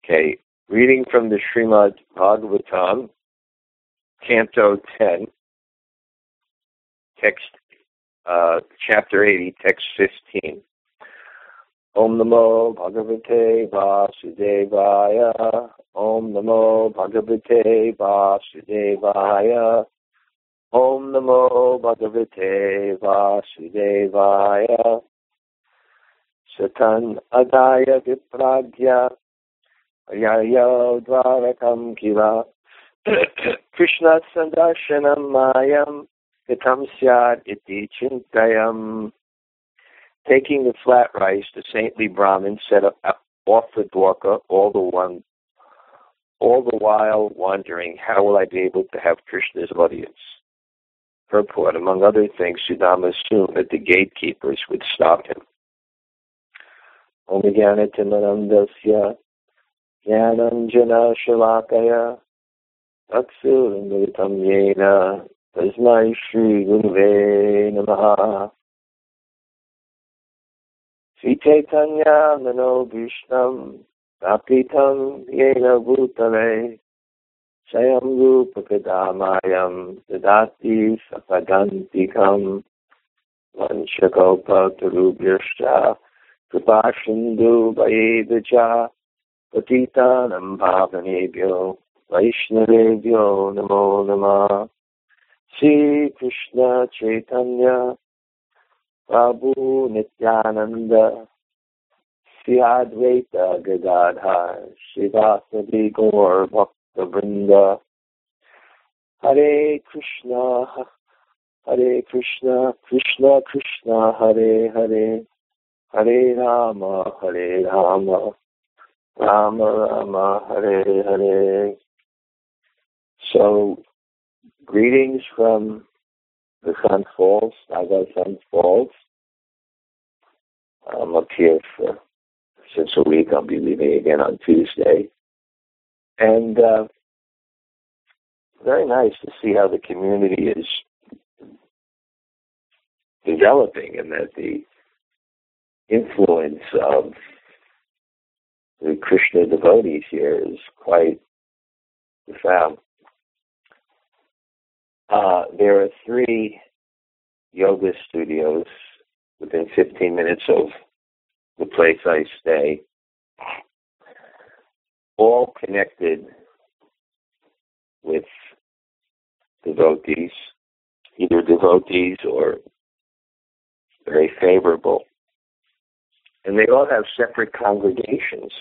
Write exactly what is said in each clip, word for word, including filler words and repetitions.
Okay, reading from the Srimad Bhagavatam, Canto ten, text, uh, chapter eighty, text fifteen. Om Namo Bhagavate Vasudevaya. Om Namo Bhagavate Vasudevaya. Om Namo Bhagavate Vasudevaya. Satan Adaya Vipragya Yayo Dvarakam Kiva Krishna Sandarshanam Mayam Katam Syad Iti Chintayam. Taking the flat rice, the saintly Brahmin set up off the Dwarka, all the one, all the while wondering, how will I be able to have Krishna's audience? Purport: among other things, Sudama assumed that the gatekeepers would stop him. Om Jnana Timanandasya Jnananjana Shalakaya Aksuramritam Yena Tasmai Shri Guruve Namaha. Sri Chaitanya Mano Vishnam Tapitam Yena Bhutale Sayam Rupa Kadamayam Dadati Sapadantikam Vanchakopa Tarubhyascha Kripashindu Vayedacha Patitanam Bhavanebhyo Vaishnavebhyo Namo Namah. Sri Krishna Chaitanya Prabhu Nityananda Sri Advaita Gadadhar Srivasadi Gaur Bhakta Vrinda. Hare Krishna Hare Krishna Krishna Krishna Hare Hare Hare Rama Hare Rama Rama Rama Hare Hare. So, greetings from the Sun Falls, Naga Sun Falls. I'm up here for since a week. I'll be leaving again on Tuesday. And uh, very nice to see how the community is developing and that the influence of the Krishna devotees here is quite profound. Uh, there are three yoga studios within fifteen minutes of the place I stay, all connected with devotees, either devotees or very favorable. And they all have separate congregations.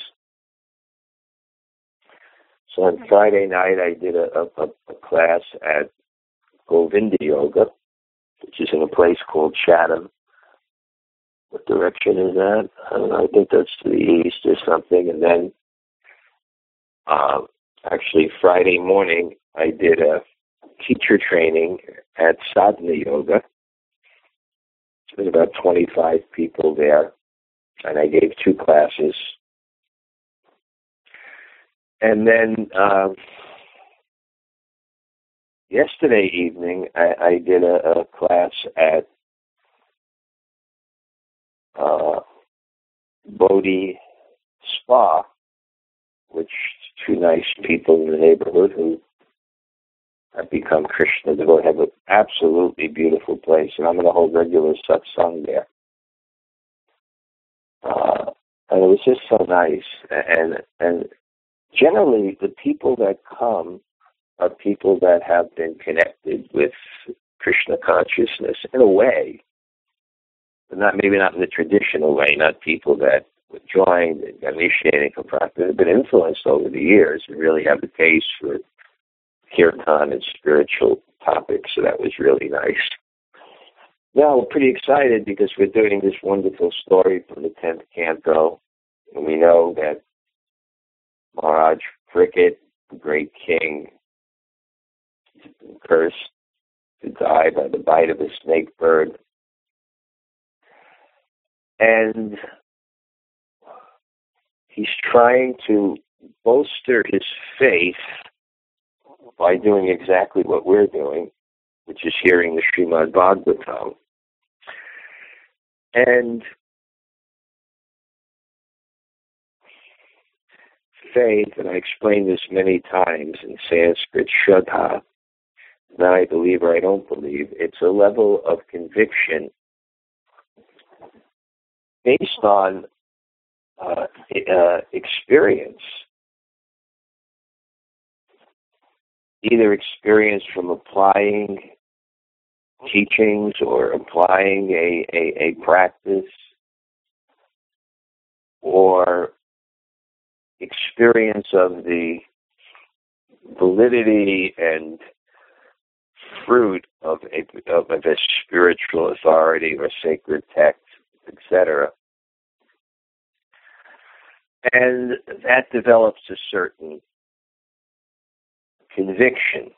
So on Friday night, I did a, a, a class at Govinda Yoga, which is in a place called Chatham. What direction is that? I don't know. I think that's to the east or something. And then, uh, actually, Friday morning, I did a teacher training at Sadhana Yoga. There's about twenty-five people there, and I gave two classes. And then uh, yesterday evening, I, I did a, a class at uh, Bodhi Spa, which two nice people in the neighborhood who have become Krishna devotees, have an absolutely beautiful place, and I'm going to hold regular satsang there. Uh, and it was just so nice, and and generally the people that come are people that have been connected with Krishna consciousness in a way, but not maybe not in the traditional way, not people that joined and got initiated from practice, have been influenced over the years and really have a taste for kirtan and spiritual topics, so that was really nice. Now, we're pretty excited because we're doing this wonderful story from the tenth canto, and we know that Maharaj Parikshit, the great king, is cursed to die by the bite of a snake bird. And he's trying to bolster his faith by doing exactly what we're doing, which is hearing the Srimad Bhagavatam. And faith, and I explained this many times in Sanskrit, Shraddha, that I believe or I don't believe. It's a level of conviction based on uh, uh, experience, either experience from applying teachings or applying a, a, a practice, or experience of the validity and fruit of a, of a spiritual authority or sacred text, et cetera. And that develops a certain conviction.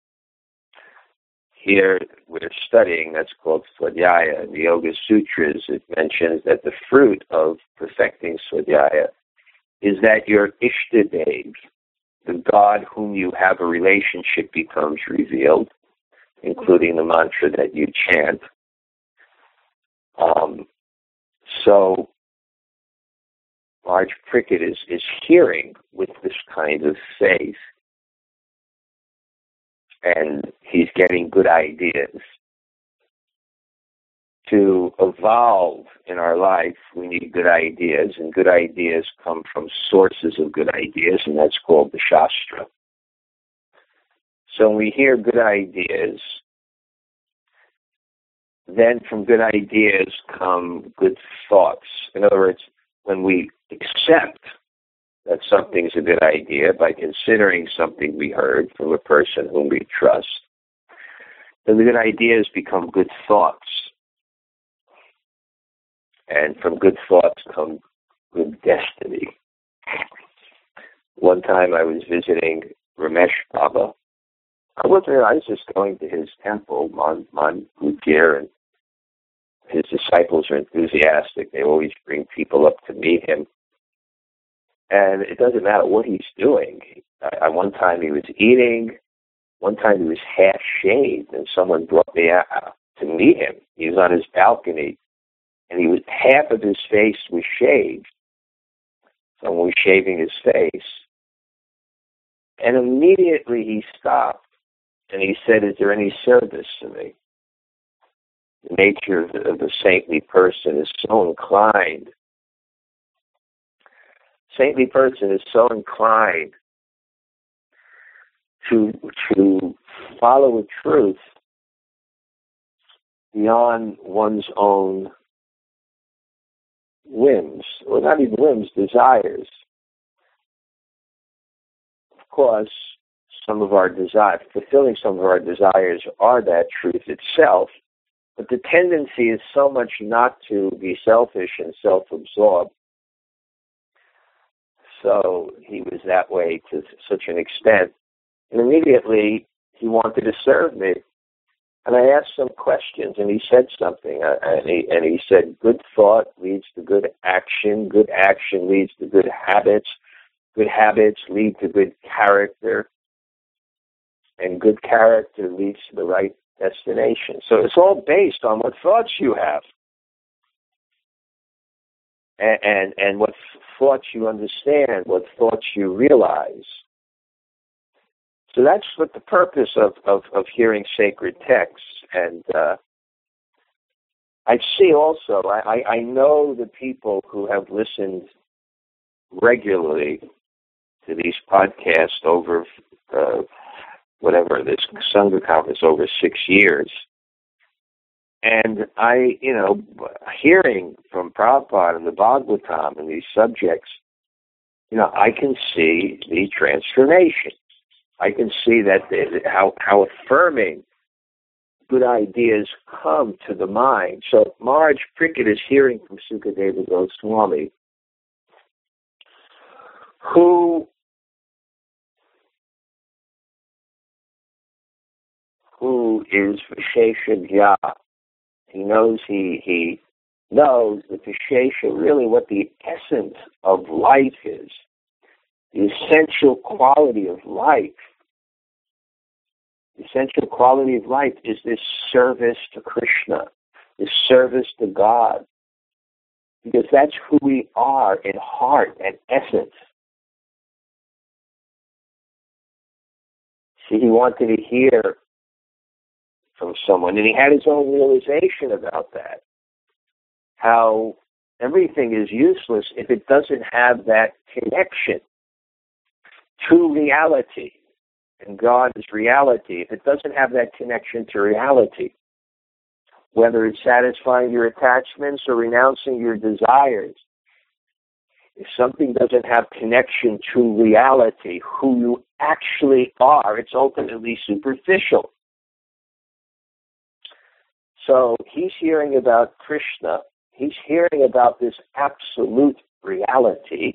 Here we're studying, that's called Swadhyaya. In the Yoga Sutras, it mentions that the fruit of perfecting Swadhyaya is that your Ishtadev, the God whom you have a relationship, becomes revealed, including the mantra that you chant. Um, so, Marge Prickett is, is hearing with this kind of faith, and he's getting good ideas. To evolve in our life, we need good ideas, and good ideas come from sources of good ideas, and that's called the Shastra. So when we hear good ideas, then from good ideas come good thoughts. In other words, when we accept that something's a good idea by considering something we heard from a person whom we trust, then the good ideas become good thoughts. And from good thoughts come good destiny. One time I was visiting Ramesh Baba. I wasn't there, I was just going to his temple, Mon, Mon Gutir, and his disciples are enthusiastic. They always bring people up to meet him. And it doesn't matter what he's doing. I, one time he was eating, one time he was half shaved, and someone brought me out to meet him. He was on his balcony, and he was half of his face was shaved. Someone was shaving his face. And immediately he stopped, and he said, "Is there any service to me?" The nature of the, of the saintly person is so inclined. Saintly person is so inclined to to follow a truth beyond one's own whims, or not even whims, desires. Of course, some of our desires, fulfilling some of our desires are that truth itself, but the tendency is so much not to be selfish and self-absorbed. So he was that way to such an extent. And immediately he wanted to serve me. And I asked some questions, and he said something. And he, and he said, good thought leads to good action. Good action leads to good habits. Good habits lead to good character. And good character leads to the right destination. So it's all based on what thoughts you have. And, and, and what thoughts you understand, what thoughts you realize. So that's what the purpose of, of, of hearing sacred texts. And uh, I see also, I, I know the people who have listened regularly to these podcasts over uh, whatever, this Sangha conference over six years. And I, you know, hearing from Prabhupada and the Bhagavatam and these subjects, you know, I can see the transformation. I can see that the, how how affirming good ideas come to the mind. So Marge Prickett is hearing from Sukadeva Goswami, who who is Vishesha Dhya. He knows he he knows the Vishesha, really what the essence of life is, the essential quality of life. The essential quality of life is this service to Krishna, this service to God, because that's who we are in heart and essence. See, he wanted to hear from someone, and he had his own realization about that. How everything is useless if it doesn't have that connection to reality. And God is reality. If it doesn't have that connection to reality, whether it's satisfying your attachments or renouncing your desires, if something doesn't have connection to reality, who you actually are, it's ultimately superficial. So he's hearing about Krishna. He's hearing about this absolute reality.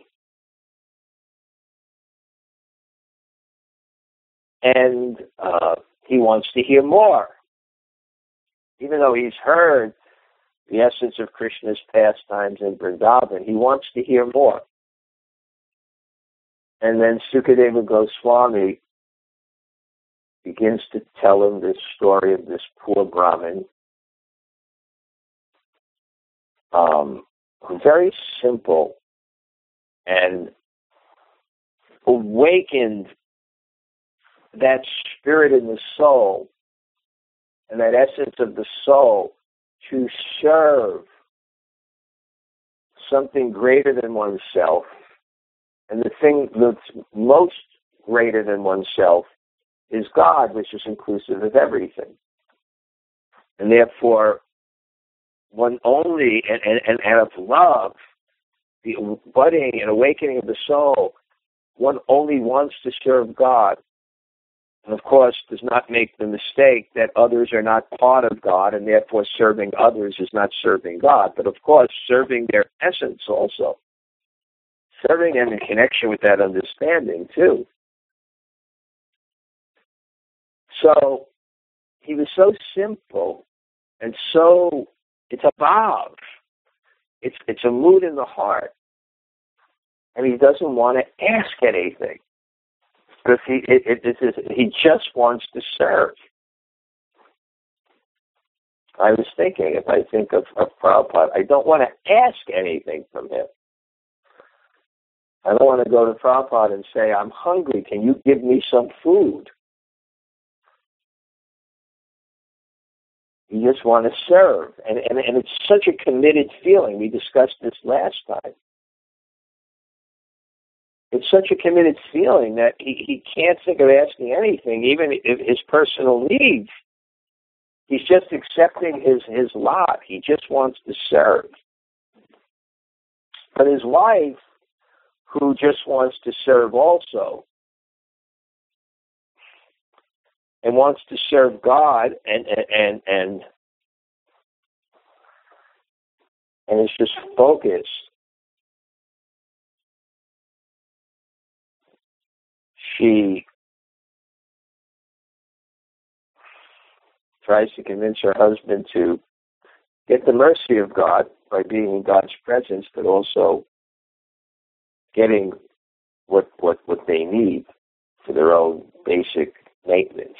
And uh, he wants to hear more. Even though he's heard the essence of Krishna's pastimes in Vrindavan, he wants to hear more. And then Sukadeva Goswami begins to tell him this story of this poor Brahmin. Um, very simple and awakened that spirit in the soul and that essence of the soul to serve something greater than oneself. And the thing that's most greater than oneself is God, which is inclusive of everything. And therefore, one only, and, and, and out of love, the budding and awakening of the soul, one only wants to serve God. And of course, does not make the mistake that others are not part of God, and therefore serving others is not serving God. But of course, serving their essence also. Serving them in connection with that understanding, too. So, he was so simple and so, it's a bhav. It's, it's a mood in the heart. And he doesn't want to ask anything. Because he, it, it, it is, he just wants to serve. I was thinking, if I think of, of Prabhupada, I don't want to ask anything from him. I don't want to go to Prabhupada and say, I'm hungry, can you give me some food? You just want to serve. And, and, and it's such a committed feeling. We discussed this last time. It's such a committed feeling that he, he can't think of asking anything, even if his personal needs. He's just accepting his, his lot. He just wants to serve. But his wife, who just wants to serve also, and wants to serve God, and and and and is just focused. She tries to convince her husband to get the mercy of God by being in God's presence, but also getting what what, what they need for their own basic maintenance.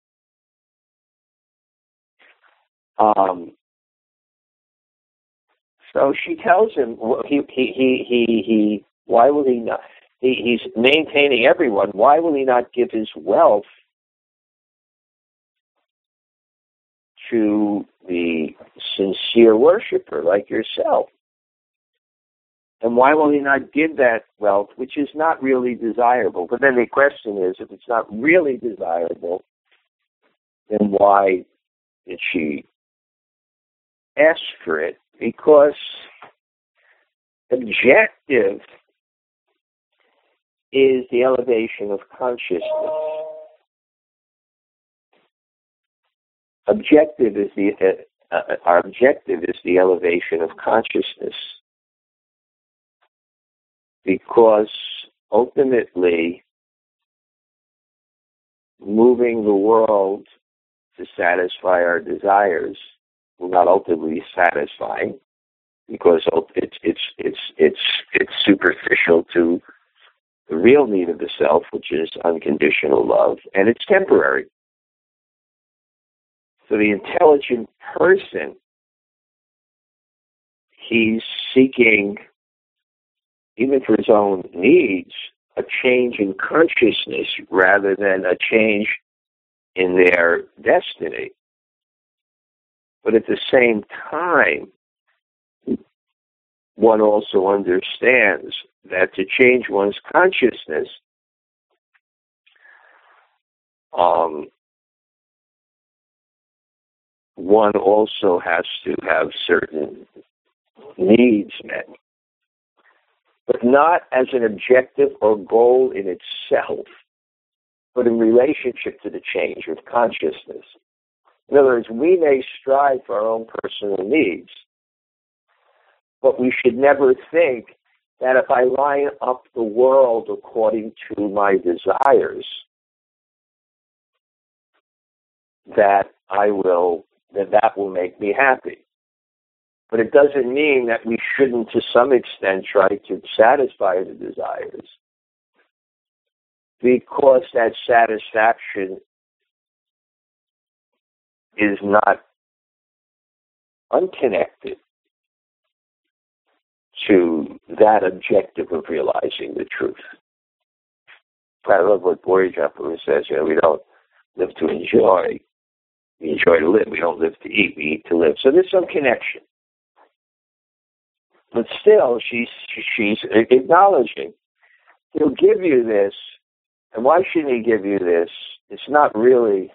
Um, so she tells him, well, he, he, he, he, he, why will he not, he, he's maintaining everyone, why will he not give his wealth to the sincere worshiper like yourself? And why will he not give that wealth, which is not really desirable? But then the question is, if it's not really desirable, then why did she ask for it? Because objective is the elevation of consciousness. Objective is the uh, uh, our objective is the elevation of consciousness, because ultimately moving the world to satisfy our desires will not ultimately be satisfying, because it's it's it's it's it's superficial to the real need of the self, which is unconditional love, and it's temporary. So the intelligent person, he's seeking, even for his own needs, a change in consciousness rather than a change in their destiny. But at the same time, one also understands that to change one's consciousness, um, one also has to have certain needs met, but not as an objective or goal in itself, but in relationship to the change of consciousness. In other words, we may strive for our own personal needs, but we should never think that if I line up the world according to my desires, that I will, that that will make me happy. But it doesn't mean that we shouldn't, to some extent, try to satisfy the desires, because that satisfaction is not unconnected to that objective of realizing the truth. I love what Boris Jumper says, you know, we don't live to enjoy, we enjoy to live. We don't live to eat, we eat to live. So there's some connection. But still, she's, she's acknowledging, he'll give you this, and why shouldn't he give you this? It's not really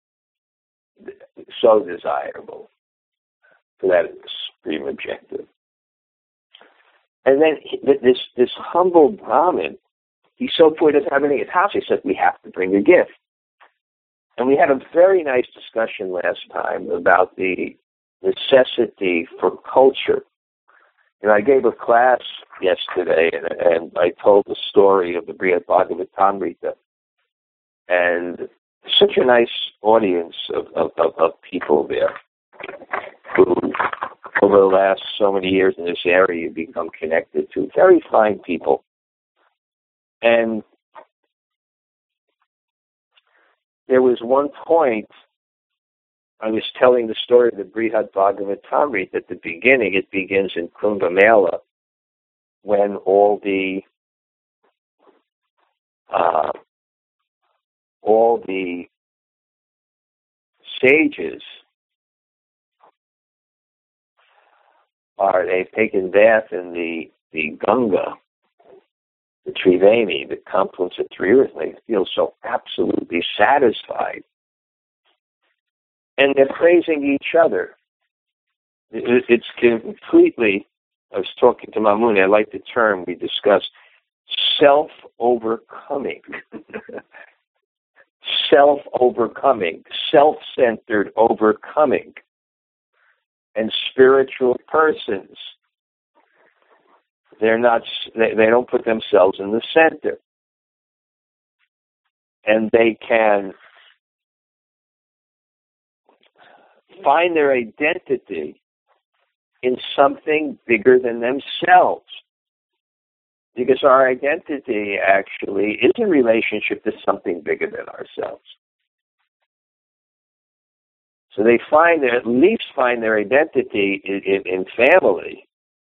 so desirable for that supreme objective. And then this this humble Brahmin, he's so poor at having his house, he said, we have to bring a gift. And we had a very nice discussion last time about the necessity for culture. You know, I gave a class yesterday, and, and I told the story of the Brihad Bhagavatamrita. And such a nice audience of, of, of, of people there who, over the last so many years in this area, you become connected to. Very fine people. And there was one point, I was telling the story of the Brihad Bhagavatamrita. At the beginning, it begins in Kumbh Mela, when all the uh, all the sages are, they've taken bath in the, the Ganga, the Triveni, the confluence of three rivers, and they feel so absolutely satisfied. And they're praising each other. It, it's completely, I was talking to Mamuni, I like the term we discussed, self-overcoming. Self-overcoming, self-centered overcoming. And spiritual persons, they're not, they, they don't put themselves in the center. And they can find their identity in something bigger than themselves. Because our identity actually is in relationship to something bigger than ourselves. So they find their, at least find their identity in, in, in family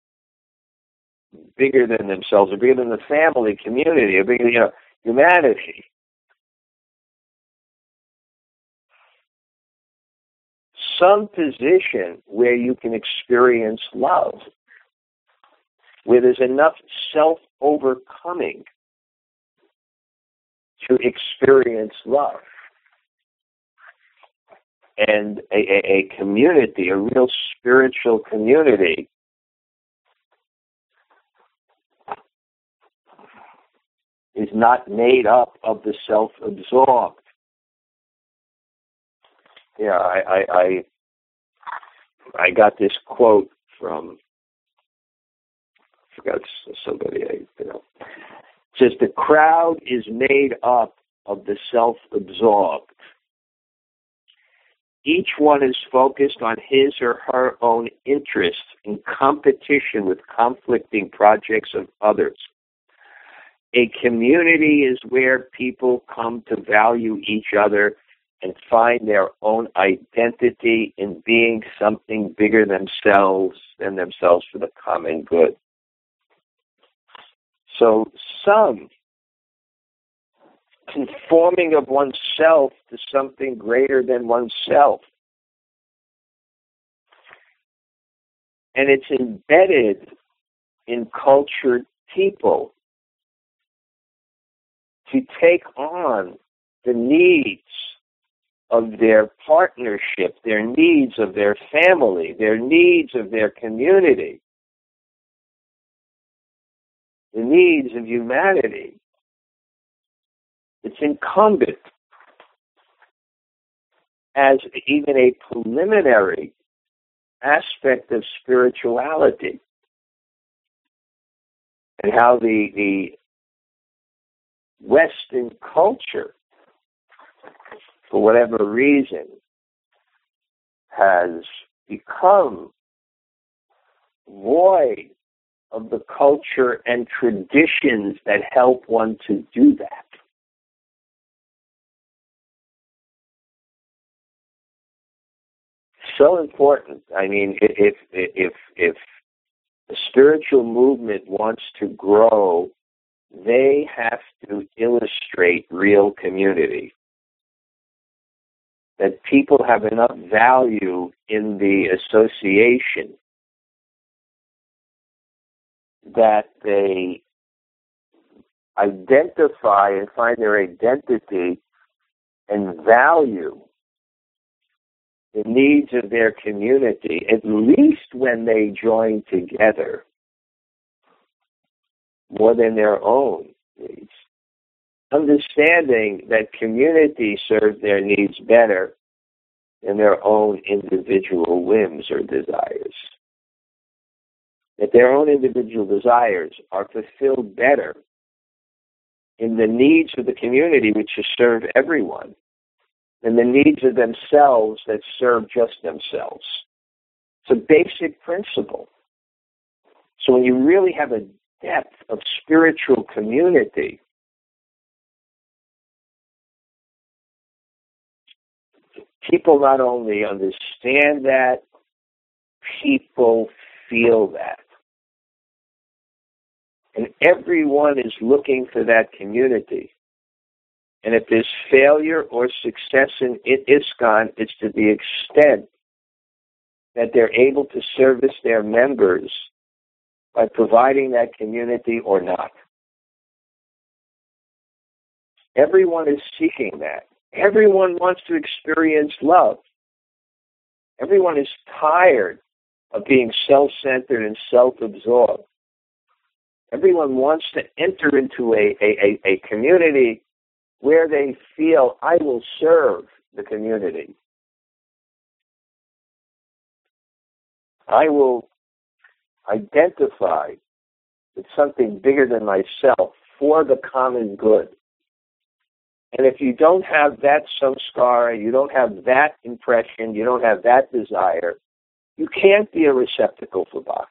bigger than themselves, or bigger than the family community, or bigger than, you know, humanity. Some position where you can experience love, where there's enough self-overcoming to experience love. And a, a, a community, a real spiritual community, is not made up of the self-absorbed. Yeah, I, I, I, I got this quote from, I forgot somebody, I, you know, it says, the crowd is made up of the self-absorbed. Each one is focused on his or her own interests in competition with conflicting projects of others. A community is where people come to value each other and find their own identity in being something bigger themselves than themselves for the common good. So some conforming of oneself to something greater than oneself. And it's embedded in cultured people to take on the needs of their partnership, their needs of their family, their needs of their community, the needs of humanity. It's incumbent as even a preliminary aspect of spirituality, and how the, the Western culture, for whatever reason, has become void of the culture and traditions that help one to do that. So important. I mean, if if if the spiritual movement wants to grow, they have to illustrate real community. That people have enough value in the association that they identify and find their identity and value the needs of their community, at least when they join together, more than their own needs. Understanding that community serves their needs better than their own individual whims or desires. That their own individual desires are fulfilled better in the needs of the community, which is serve everyone, than the needs of themselves that serve just themselves. It's a basic principle. So when you really have a depth of spiritual community, people not only understand that, people feel that. And everyone is looking for that community. And if there's failure or success in ISKCON, it's to the extent that they're able to service their members by providing that community or not. Everyone is seeking that. Everyone wants to experience love. Everyone is tired of being self-centered and self-absorbed. Everyone wants to enter into a, a, a, a community where they feel, I will serve the community. I will identify with something bigger than myself for the common good. And if you don't have that samskara, you don't have that impression, you don't have that desire, you can't be a receptacle for bhakti.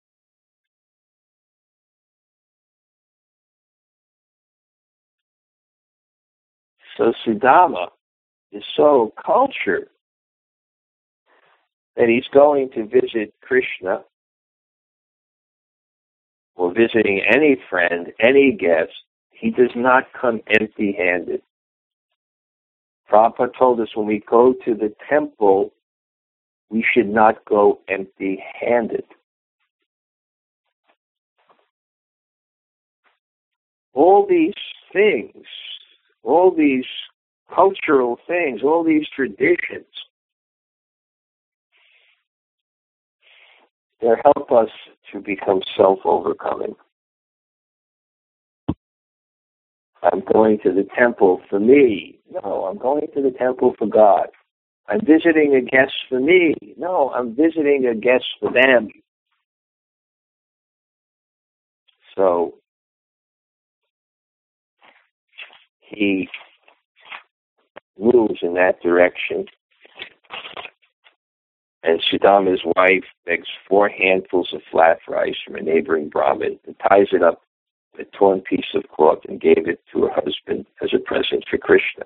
So Sudama is so cultured that he's going to visit Krishna or visiting any friend, any guest. He does not come empty-handed. Prabhupada told us when we go to the temple, we should not go empty-handed. All these things, all these cultural things, all these traditions, they help us to become self-overcoming. I'm going to the temple for me. No, I'm going to the temple for God. I'm visiting a guest for me. No, I'm visiting a guest for them. So he moves in that direction. And Sudama's wife begs four handfuls of flat rice from a neighboring Brahmin and ties it up in a torn piece of cloth and gave it to her husband as a present for Krishna.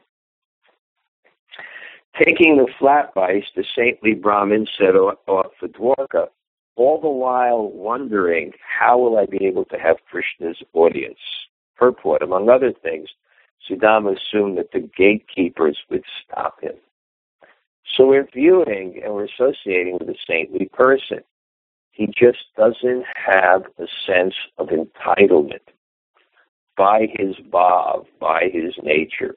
Taking the flat rice, the saintly Brahmin set off for Dwarka, all the while wondering, how will I be able to have Krishna's audience? Purport, among other things, Sudama assumed that the gatekeepers would stop him. So we're viewing and we're associating with a saintly person. He just doesn't have a sense of entitlement by his bhav, by his nature.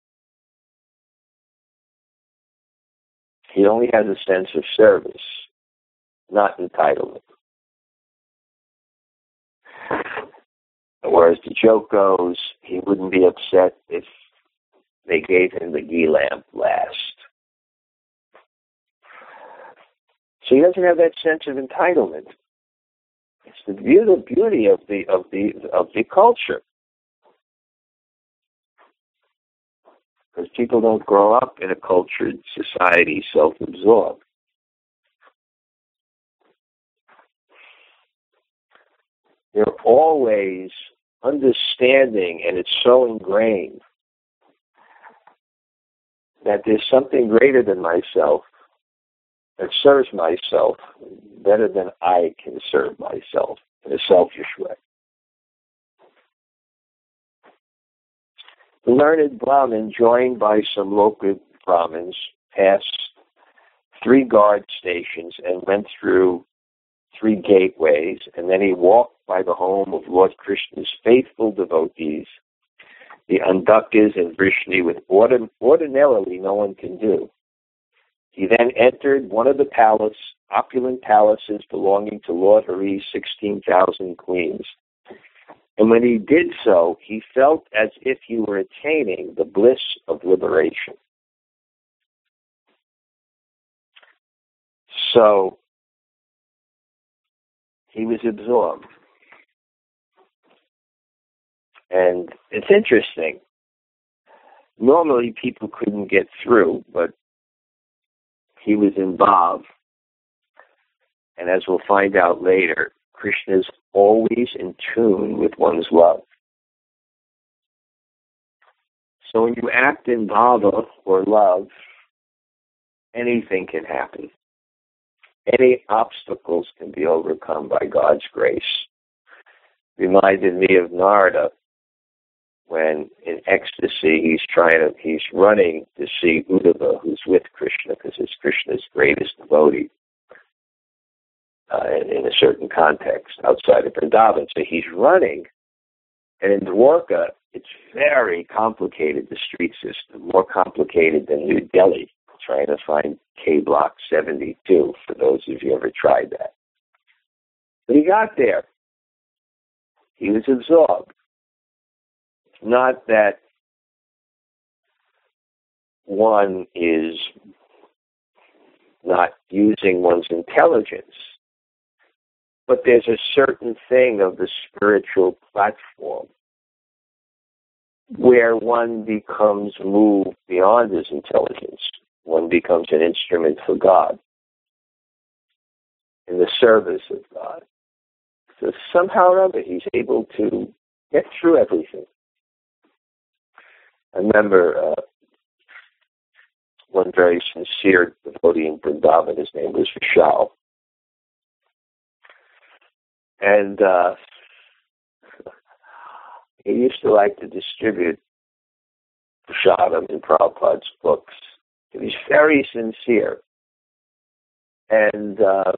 He only has a sense of service, not entitlement. Whereas the joke goes, he wouldn't be upset if they gave him the ghee lamp last. So he doesn't have that sense of entitlement. It's the beauty of the of the of the culture, because people don't grow up in a cultured society, self-absorbed. They're always understanding, and it's so ingrained that there's something greater than myself that serves myself better than I can serve myself in a selfish way. The learned Brahmin, joined by some local Brahmins, passed three guard stations and went through three gateways, and then he walked by the home of Lord Krishna's faithful devotees, the Andakas and Vrishni, with ordinarily no one can do. He then entered one of the palace, opulent palaces belonging to Lord Hari's sixteen thousand queens. And when he did so, he felt as if he were attaining the bliss of liberation. So he was absorbed. And it's interesting. Normally people couldn't get through, but he was in bhav. And as we'll find out later, Krishna is always in tune with one's love. So when you act in bhava or love, anything can happen. Any obstacles can be overcome by God's grace. Reminded me of Narada when in ecstasy he's trying to, he's running to see Uddhava, who's with Krishna, because it's Krishna's greatest devotee uh, in, in a certain context outside of Vrindavan. So he's running, and in Dwarka, it's very complicated, the street system, more complicated than New Delhi, trying to find K Block seventy-two, for those of you who ever tried that. But he got there. He was absorbed. Not that one is not using one's intelligence, but there's a certain thing of the spiritual platform where one becomes moved beyond his intelligence. One becomes an instrument for God, in the service of God. So somehow or other, he's able to get through everything. I remember uh, one very sincere devotee in Vrindavan. His name was Vishal. And uh, he used to like to distribute Prashadam in Prabhupada's books. He was very sincere. And uh,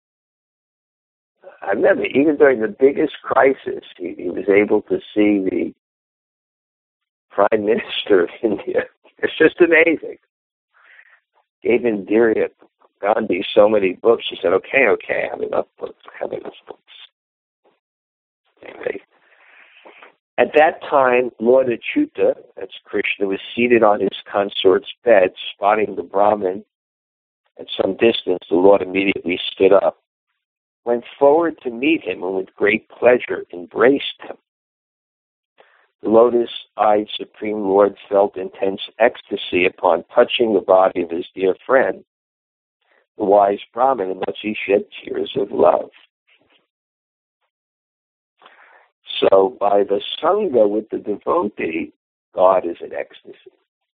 I remember, even during the biggest crisis, he, he was able to see the Prime Minister of India. It's just amazing. Gave Indira Gandhi so many books. She said, okay, okay, I have enough books. I have enough books. Anyway, at that time, Lord Achyuta, that's Krishna, was seated on his consort's bed. Spotting the Brahmin at some distance, the Lord immediately stood up, went forward to meet him, and with great pleasure embraced him. The lotus-eyed Supreme Lord felt intense ecstasy upon touching the body of his dear friend, the wise Brahmin, and thus he shed tears of love. So by the Sangha with the devotee, God is in ecstasy.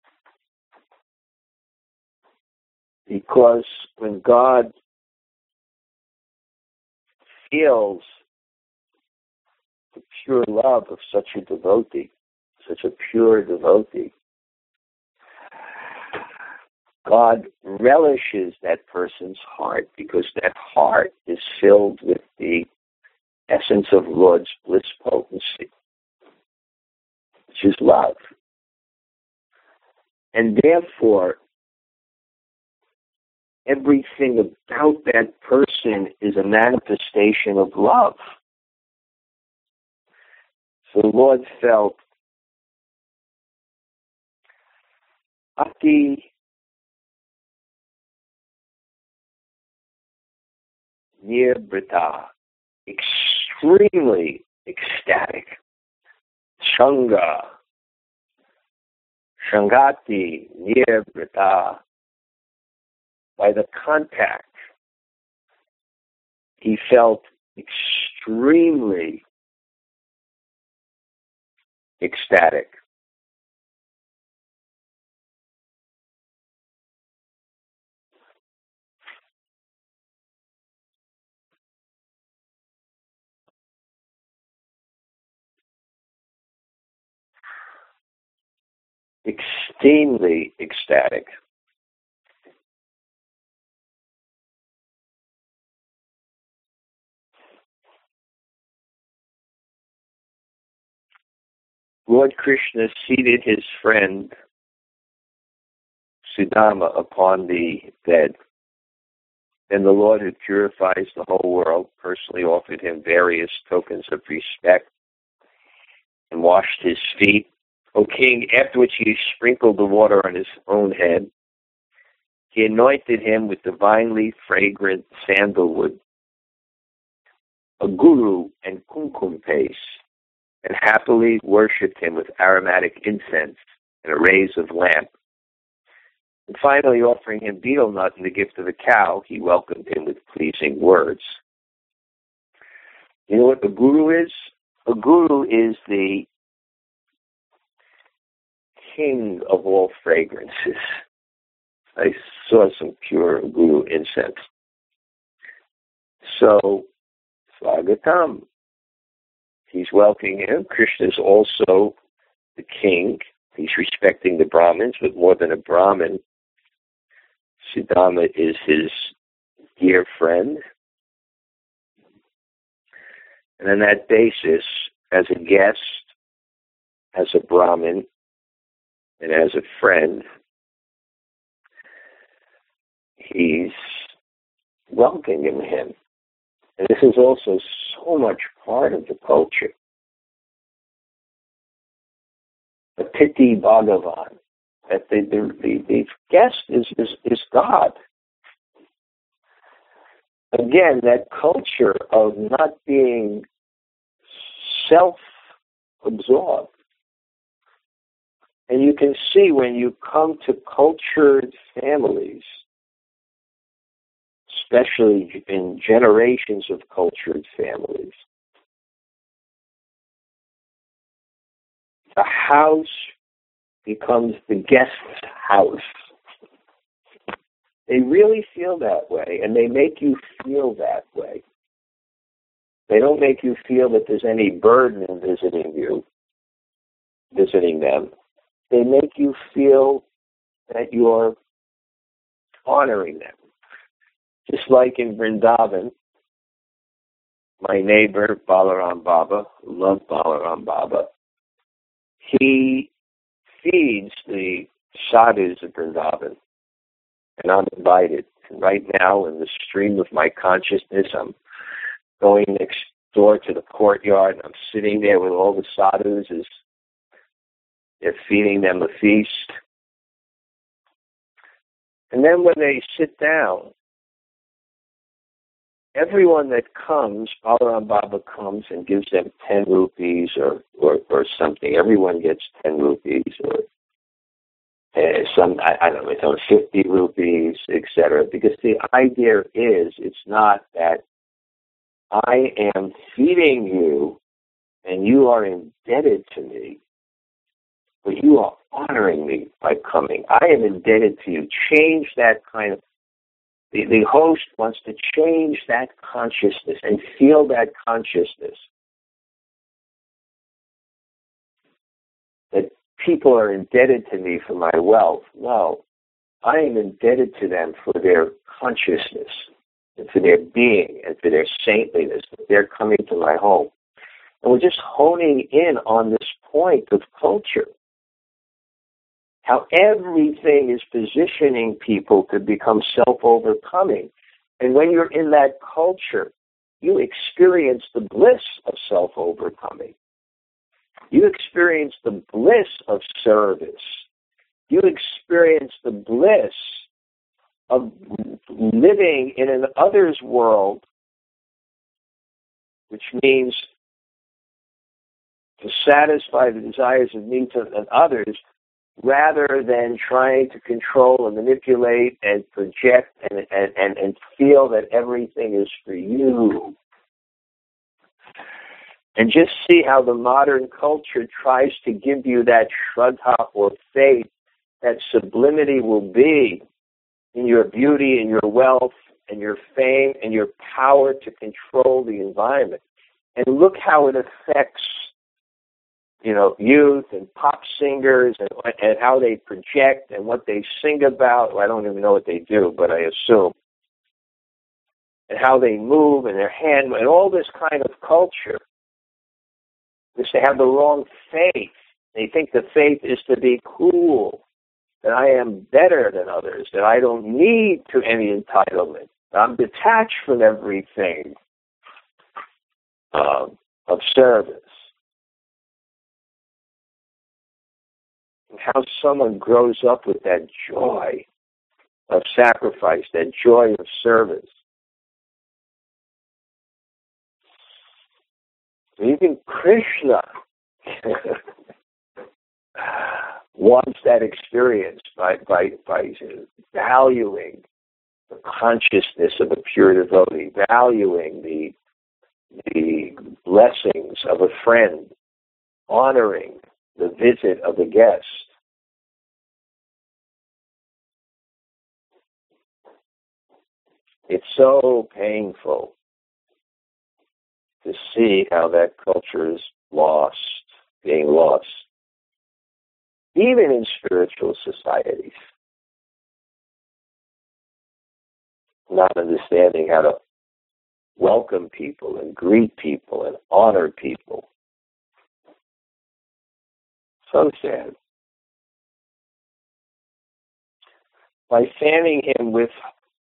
Because when God feels the pure love of such a devotee, such a pure devotee, God relishes that person's heart because that heart is filled with the essence of Lord's bliss potency, which is love. And therefore, everything about that person is a manifestation of love. So the Lord felt Ati Nirbrita, extremely ecstatic. Shanga, Shangati Nirbrita, by the contact, he felt extremely ecstatic. Extremely ecstatic. Lord Krishna seated his friend Sudama upon the bed, and the Lord, who purifies the whole world, personally offered him various tokens of respect and washed his feet. O king, after which he sprinkled the water on his own head, he anointed him with divinely fragrant sandalwood, a guru and kumkum paste, and happily worshipped him with aromatic incense and a rays of lamp. And finally, offering him betel nut in the gift of a cow, he welcomed him with pleasing words. You know what a guru is? A guru is the king of all fragrances. I saw some pure guru incense. So, Swagatam. He's welcoming him. Krishna is also the king. He's respecting the Brahmins, but more than a Brahmin, Sudama is his dear friend. And on that basis, as a guest, as a Brahmin, and as a friend, he's welcoming him. And this is also so much part of the culture. The Piti Bhagavan, that the, the, the, the guest is, is, is God. Again, that culture of not being self-absorbed. And you can see when you come to cultured families, especially in generations of cultured families, the house becomes the guest's house. They really feel that way, and they make you feel that way. They don't make you feel that there's any burden in visiting you, visiting them. They make you feel that you're honoring them. Just like in Vrindavan, my neighbor, Balaram Baba, who loved Balaram Baba, he feeds the sadhus of Vrindavan, and I'm invited. And right now, in the stream of my consciousness, I'm going next door to the courtyard, and I'm sitting there with all the sadhus as they're feeding them a feast. And then when they sit down, everyone that comes, Balaram Baba comes and gives them ten rupees or, or, or something. Everyone gets ten rupees or uh, some, I, I don't know, it's on fifty rupees, et cetera. Because the idea is, it's not that I am feeding you and you are indebted to me, but you are honoring me by coming. I am indebted to you. Change that kind of The, the host wants to change that consciousness and feel that consciousness. That people are indebted to me for my wealth. No, I am indebted to them for their consciousness and for their being and for their saintliness. They're coming to my home. And we're just honing in on this point of culture. How everything is positioning people to become self-overcoming. And when you're in that culture, you experience the bliss of self-overcoming. You experience the bliss of service. You experience the bliss of living in an other's world, which means to satisfy the desires and needs of others, rather than trying to control and manipulate and project and, and, and, and feel that everything is for you. And just see how the modern culture tries to give you that shraddha or faith that sublimity will be in your beauty and your wealth and your fame and your power to control the environment. And look how it affects, you know, youth and pop singers and, and how they project and what they sing about. Well, I don't even know what they do, but I assume. And how they move and their hand and all this kind of culture. Because they have the wrong faith. They think the faith is to be cool, that I am better than others, that I don't need to any entitlement. I'm detached from everything um, of service. And how someone grows up with that joy of sacrifice, that joy of service. Even Krishna wants that experience by, by, by valuing the consciousness of a pure devotee, valuing the, the blessings of a friend, honoring the visit of a guest. It's so painful to see how that culture is lost, being lost, even in spiritual societies. Not understanding how to welcome people and greet people and honor people. So sad. By fanning him with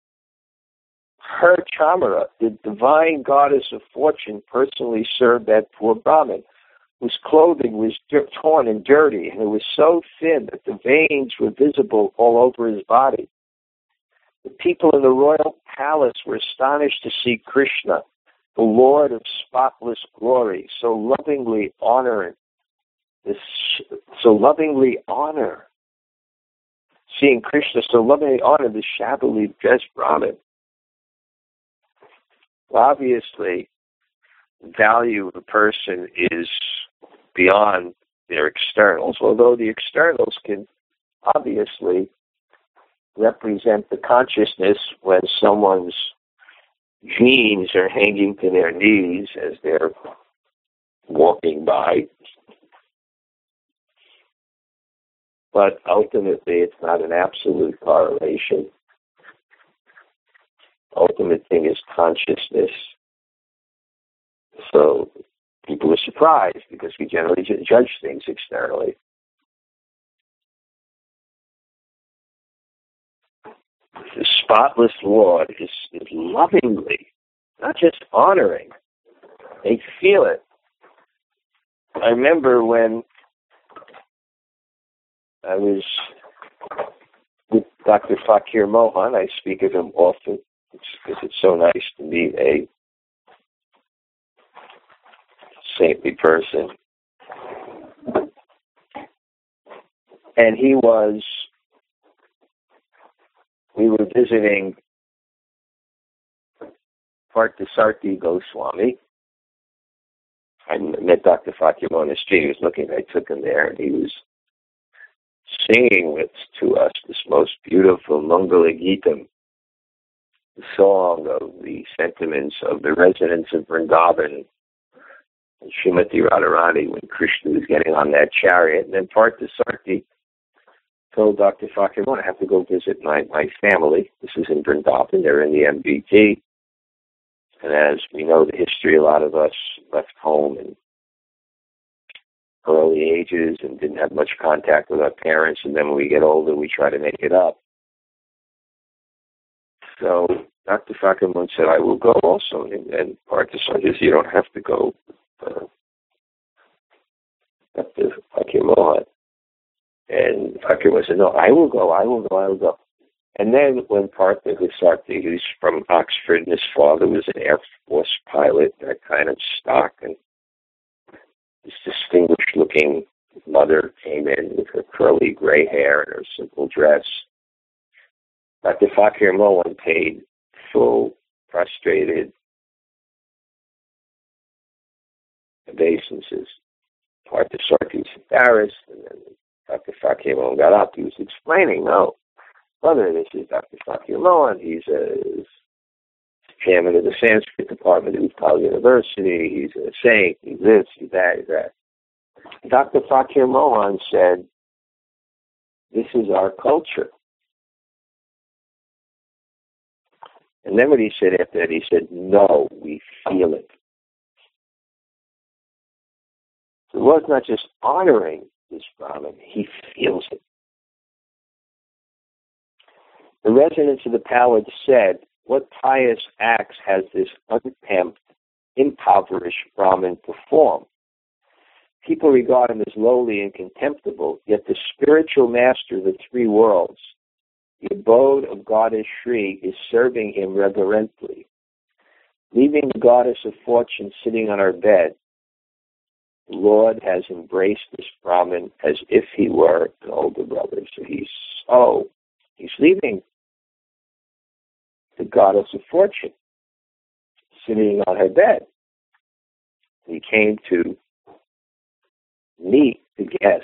her chamara, the divine goddess of fortune personally served that poor Brahmin, whose clothing was torn and dirty, and it was so thin that the veins were visible all over his body. The people in the royal palace were astonished to see Krishna, the Lord of spotless glory, so lovingly honor, this, so lovingly honor, seeing Krishna so lovingly honor the shabbily dressed Brahmin. Obviously, the value of a person is beyond their externals, although the externals can obviously represent the consciousness when someone's jeans are hanging to their knees as they're walking by. But ultimately, it's not an absolute correlation. Ultimate thing is consciousness. So people are surprised because we generally judge things externally. The spotless Lord is, is lovingly, not just honoring. They feel it. I remember when I was with Doctor Fakir Mohan, I speak of him often, because it's so nice to meet a saintly person. And he was, we were visiting Parthisarthi Goswami. I met Doctor Fakir on the street. He was looking, I took him there, and he was singing with to us this most beautiful Mangala Geetam, the song of the sentiments of the residents of Vrindavan, and Srimati Radharani when Krishna was getting on that chariot. And then Parthasarthi told Doctor Fakir, I have to go visit my, my family. This is in Vrindavan. They're in the M B T. And as we know the history, a lot of us left home in early ages and didn't have much contact with our parents. And then when we get older, we try to make it up. So Doctor Fakir Moon said, I will go also. And, and Parthasarthi said, you don't have to go. Uh, Doctor Fakir Mohan. And Fakir Mohan said, no, I will go, I will go, I will go. And then when Parthasarthi, who's from Oxford, and his father was an Air Force pilot, that kind of stock, and this distinguished-looking mother came in with her curly gray hair and her simple dress. Doctor Fakir Mohan paid full, prostrated obeisances. Parthasarthi was embarrassed, and then Doctor Fakir Mohan got up. He was explaining, no, brother, this is Doctor Fakir Mohan. He's a chairman of the Sanskrit department at Uttal University. He's a saint. He's this, he's that, he's that. Doctor Fakir Mohan said, this is our culture. And then what he said after that, he said, no, we feel it. So it was not just honoring this Brahmin, he feels it. The residents of the palace said, what pious acts has this unkempt, impoverished Brahmin performed? People regard him as lowly and contemptible, yet the spiritual master of the three worlds, the abode of Goddess Shri, is serving him reverently. Leaving the Goddess of Fortune sitting on her bed, the Lord has embraced this Brahmin as if he were an older brother. So he's, oh, he's leaving the Goddess of Fortune sitting on her bed. He came to meet the guest.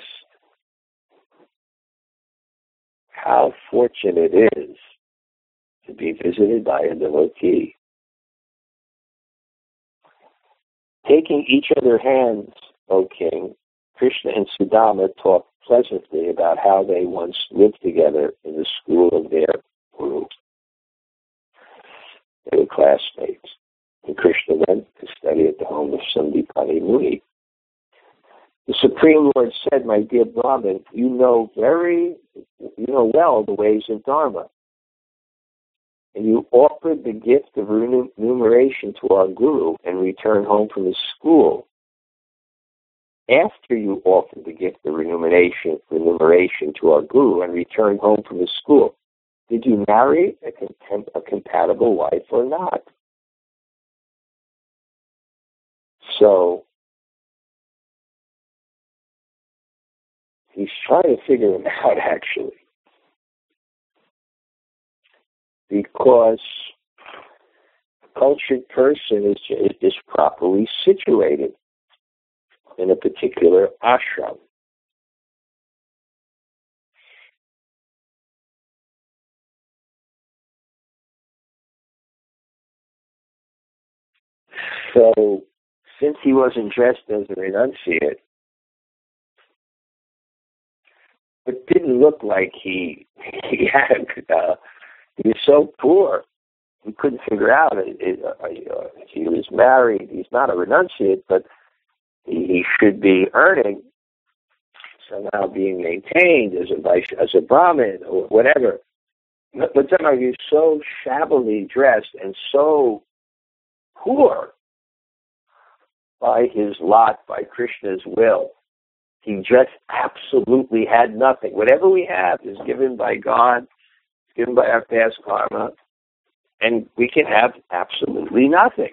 How fortunate it is to be visited by a devotee. Taking each other's hands, O king, Krishna and Sudama talked pleasantly about how they once lived together in the school of their guru. They were classmates. And Krishna went to study at the home of Sandipani Muni. The Supreme Lord said, my dear Brahmin, you know very, you know well the ways of Dharma. And you offered the gift of remuneration to our Guru and returned home from his school. After you offered the gift of remuneration, remuneration to our Guru and returned home from his school, did you marry a, contem- a compatible wife or not? So, he's trying to figure him out, actually. Because a cultured person is, is properly situated in a particular ashram. So, since he wasn't dressed as a renunciate, it didn't look like he he had. Uh, he was so poor, we couldn't figure out. It, it, uh, he was married. He's not a renunciate, but he, he should be earning, somehow being maintained as a vice, as a Brahmin or whatever. But, but somehow he's so shabbily dressed and so poor by his lot, by Krishna's will. He just absolutely had nothing. Whatever we have is given by God, given by our past karma, and we can have absolutely nothing.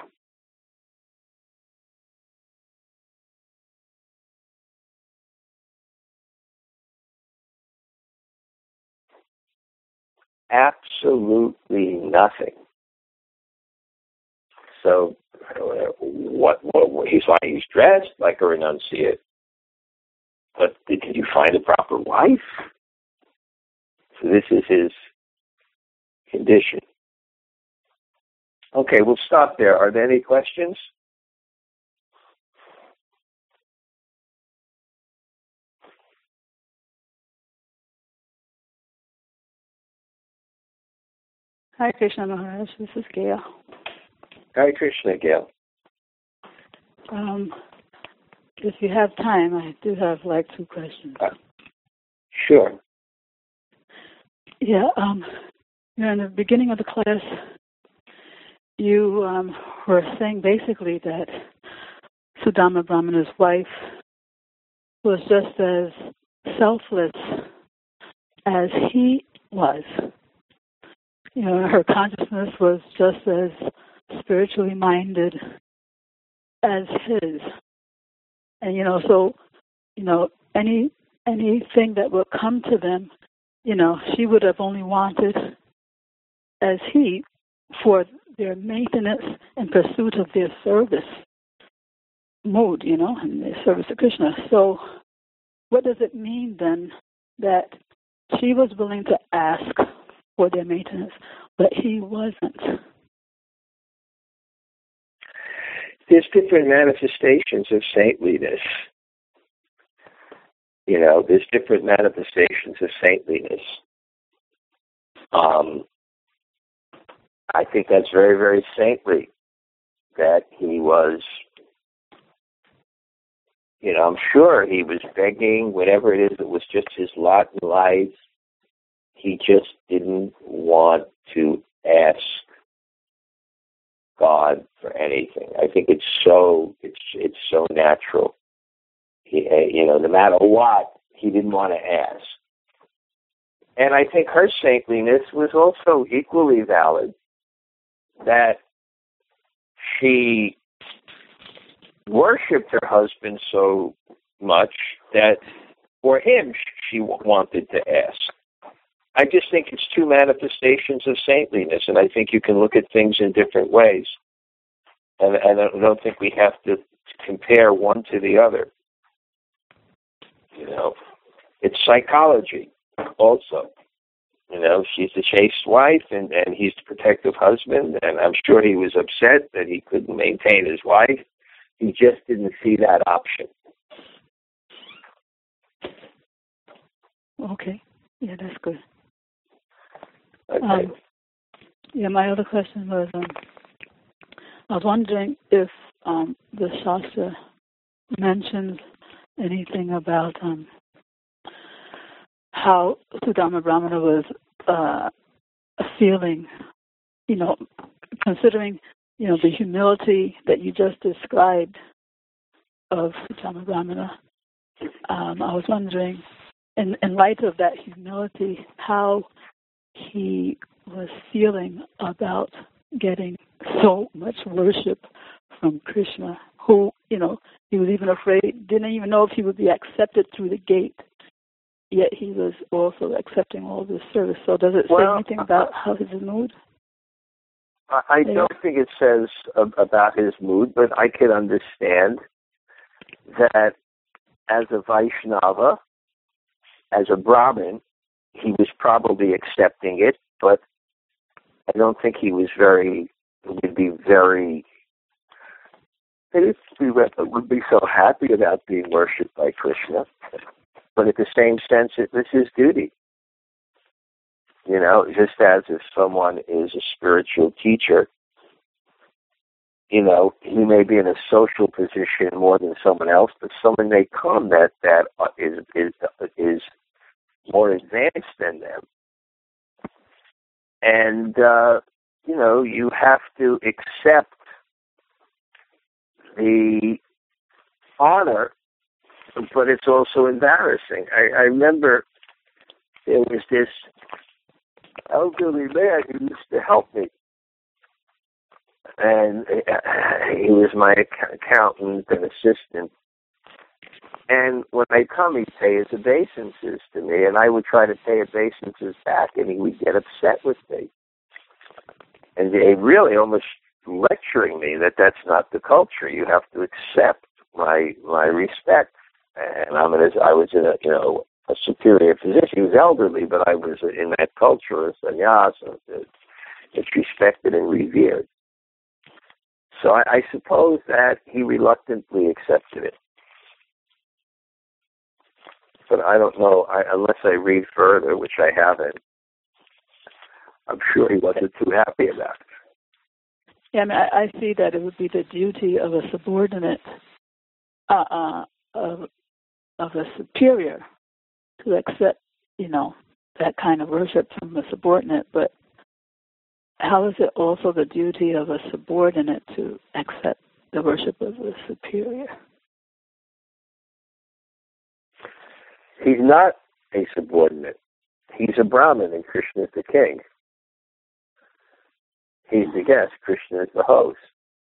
Absolutely nothing. So, what, what he's like, he's dressed like a renunciate. But did you find a proper wife? So this is his condition. Okay, we'll stop there. Are there any questions? Hi, Krishna Maharaj. This is Gail. Hi, Krishna, Gail. Um, if you have time, I do have like two questions. Uh, sure. Yeah. Um, you know, in the beginning of the class, you um, were saying basically that Sudama Brahmana's wife was just as selfless as he was. You know, her consciousness was just as spiritually minded as his. And, you know, so, you know, any anything that would come to them, you know, she would have only wanted as he for their maintenance and pursuit of their service mode, you know, and their service to Krishna. So what does it mean then that she was willing to ask for their maintenance, but he wasn't? There's different manifestations of saintliness. You know, there's different manifestations of saintliness. Um, I think that's very, very saintly that he was, you know, I'm sure he was begging, whatever it is, it was just his lot in life. He just didn't want to ask God for anything. I think it's so, it's it's so natural. He, you know, no matter what, he didn't want to ask. And I think her saintliness was also equally valid, that she worshipped her husband so much that for him she wanted to ask. I just think it's two manifestations of saintliness, and I think you can look at things in different ways. And, and I don't think we have to compare one to the other. You know, it's psychology also. You know, she's the chaste wife, and, and he's the protective husband, and I'm sure he was upset that he couldn't maintain his wife. He just didn't see that option. Okay. Yeah, that's good. Okay. Um, yeah, my other question was, um, I was wondering if um, the Shastra mentions anything about um, how Sudama Brahmana was uh, feeling, you know, considering, you know, the humility that you just described of Sudama Brahmana. Um, I was wondering, in, in light of that humility, how he was feeling about getting so much worship from Krishna, who, you know, he was even afraid, didn't even know if he would be accepted through the gate, yet he was also accepting all this service. So does it well, say anything about how his mood? I, I don't think it says uh, about his mood, but I can understand that as a Vaishnava, as a Brahmin, he was probably accepting it, but I don't think he was very, would be very, he would be so happy about being worshipped by Krishna. But at the same sense, it was his duty. You know, just as if someone is a spiritual teacher, you know, he may be in a social position more than someone else, but someone may come that, that is, is, is more advanced than them. And, uh, you know, you have to accept the honor, but it's also embarrassing. I, I remember there was this elderly man who used to help me. And he was my accountant and assistant. And when I come, he'd pay his obeisances to me, and I would try to pay obeisances back, and he would get upset with me. And he really almost lecturing me that that's not the culture. You have to accept my my respect. And I'm in a, I was in a, you know, a superior position. He was elderly, but I was in that culture as a sannyasa. It's respected and revered. So I, I suppose that he reluctantly accepted it. But I don't know, I, unless I read further, which I haven't, I'm sure he wasn't too happy about it. Yeah, I mean, I, I see that it would be the duty of a subordinate, uh, uh, of, of a superior to accept, you know, that kind of worship from a subordinate, but how is it also the duty of a subordinate to accept the worship of a superior? He's not a subordinate. He's a Brahmin and Krishna is the king. He's the guest, Krishna is the host.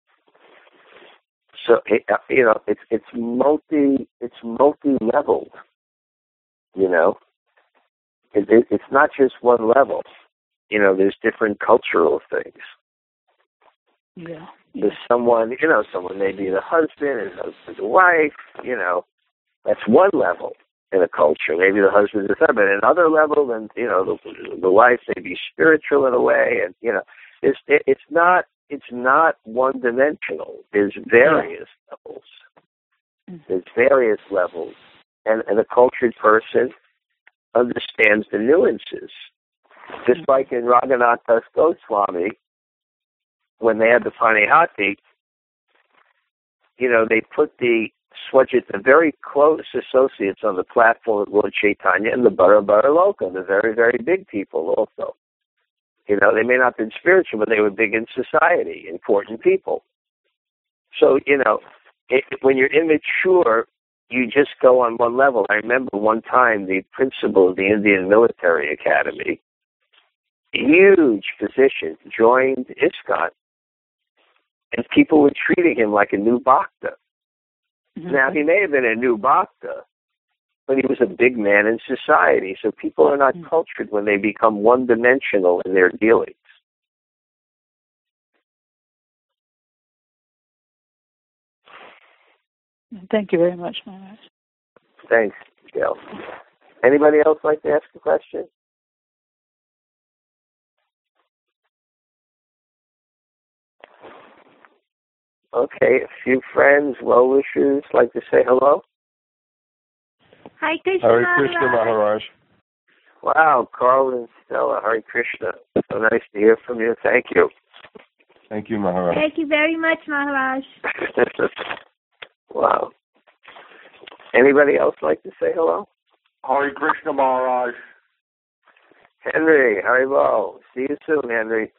So it, you know, it's it's multi it's multi-leveled. You know, it, it, it's not just one level. You know, there's different cultural things. Yeah. There's someone, you know, someone may be the husband and husband's the wife. You know, that's one level in a culture. Maybe the husband is the husband. At another level, then you know, the, the wife may be spiritual in a way, and you know, it's it, it's not it's not one dimensional. There's various yeah. levels. There's various levels, and, and a cultured person understands the nuances. Just like in Raghunath Das Goswami, when they had the Panihati, you know, they put the Swajit, the very close associates on the platform of Lord Chaitanya, and the Bara Bara Loka, the very, very big people also. You know, they may not have been spiritual, but they were big in society, important people. So, you know, it, when you're immature, you just go on one level. I remember one time the principal of the Indian Military Academy, huge physician, joined ISKCON, and people were treating him like a new bhakta. Mm-hmm. Now, he may have been a new bhakta, but he was a big man in society. So people are not mm-hmm. cultured when they become one-dimensional in their dealings. Thank you very much, Maharaj. Thanks, Gail. Anybody else like to ask a question? Okay, a few friends, well-wishers, like to say hello? Hi, Krishna. Hare Krishna, Maharaj. Wow, Carl and Stella, Hare Krishna. So nice to hear from you. Thank you. Thank you, Maharaj. Thank you very much, Maharaj. Wow. Anybody else like to say hello? Hare Krishna, Maharaj. Henry, Haribo. See you soon, Henry.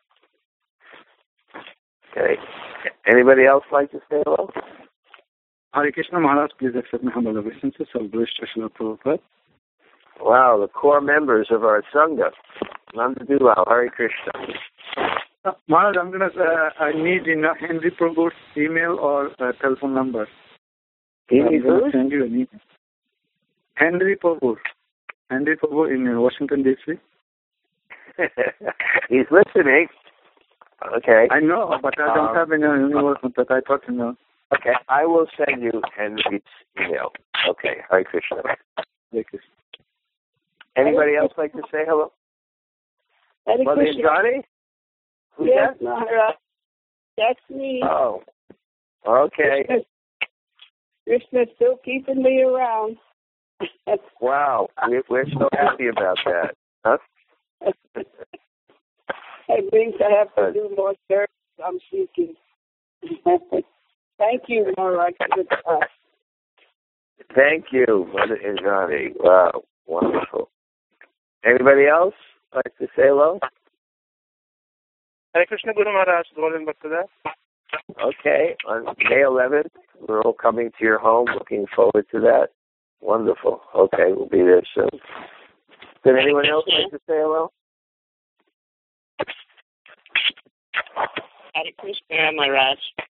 Okay. Anybody else like to say hello? Hare Krishna Maharaj, please accept my humble obeisances. Srila Prabhupada. Wow, the core members of our Sangha. Nanda Dulal, Hare Krishna. Uh, Maharaj, I'm gonna. Uh, I need in uh, Henry Prabhu's email or uh, telephone number. He I'm needs gonna who? send you an email. Henry Prabhu. Henry Prabhu in uh, Washington D C. He's listening. Okay. I know, but I don't um, have any email. But I thought you know. Okay, I will send you Henry's email. Okay, Hare Krishna. Hare Krishna. Anybody else like to say hello? Hare Mother Krishna. Johnny? Who's yes, that? Maharaj. That's me. Oh, okay. Krishna's, Krishna's still keeping me around. Wow, we're, we're so happy about that. Huh? It means I have to do more service. I'm seeking. Thank you, Maharaj. Thank you, Mother Indrani. Wow, wonderful. Anybody else like to say hello? Hare Krishna Guru Maharaj, Golden Bhaktadar. Okay, on May eleventh, we're all coming to your home. Looking forward to that. Wonderful. Okay, we'll be there soon. Did anyone else like to say hello? Hare Krishna Maharaj.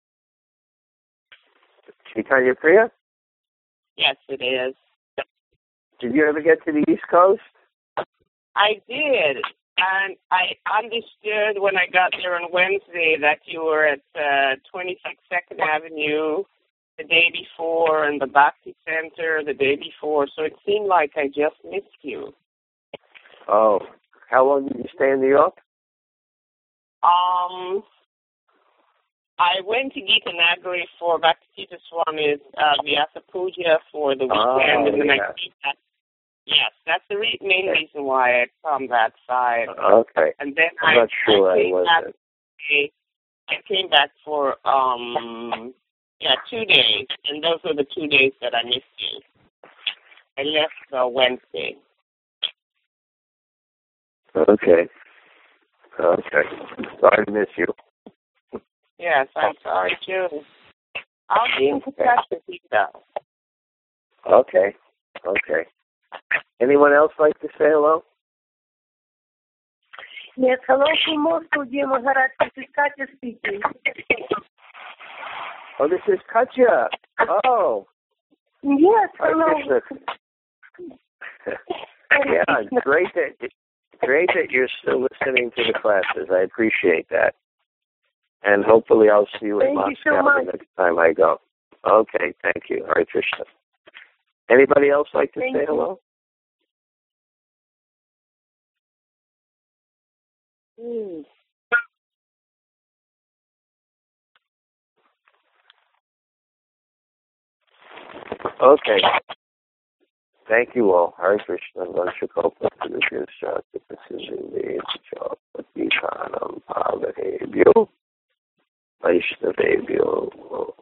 Chaitanya Priya? Yes, it is. Did you ever get to the East Coast? I did. And I understood when I got there on Wednesday that you were at uh, twenty-six second Avenue the day before and the Bhakti Center the day before, so it seemed like I just missed you. Oh, how long did you stay in New York? Um, I went to Gita Nagari for Bhakti Swami's uh, Vyasa Puja for the weekend oh, and then yeah. I came back. Yes, that's the re- main reason why I come that side. Okay. And then I'm I, not sure I I, came was. back. I came back for um yeah two days, and those were the two days that I missed you. I left uh, Wednesday. Okay. Okay. Sorry to miss you. Yes, I'm sorry too. I'll be in touch with you though. Okay. Okay. Anyone else like to say hello? Yes, hello from Moscow, dear Maharaj. This is Katya speaking. Oh, this is Katya. Oh. Yes, hello. Yeah, great that great that you're still listening to the classes. I appreciate that. And hopefully I'll see you in Thank you so Moscow much. the next time I go. Okay, thank you. Hare Krishna. Anybody else like to Thank say you. hello? Mm. Okay. Thank you all. Hare Krishna. Vanshakopa Pradusha Prasindhi Chapatikhanam Pavahebhyo Vaishnavebhyo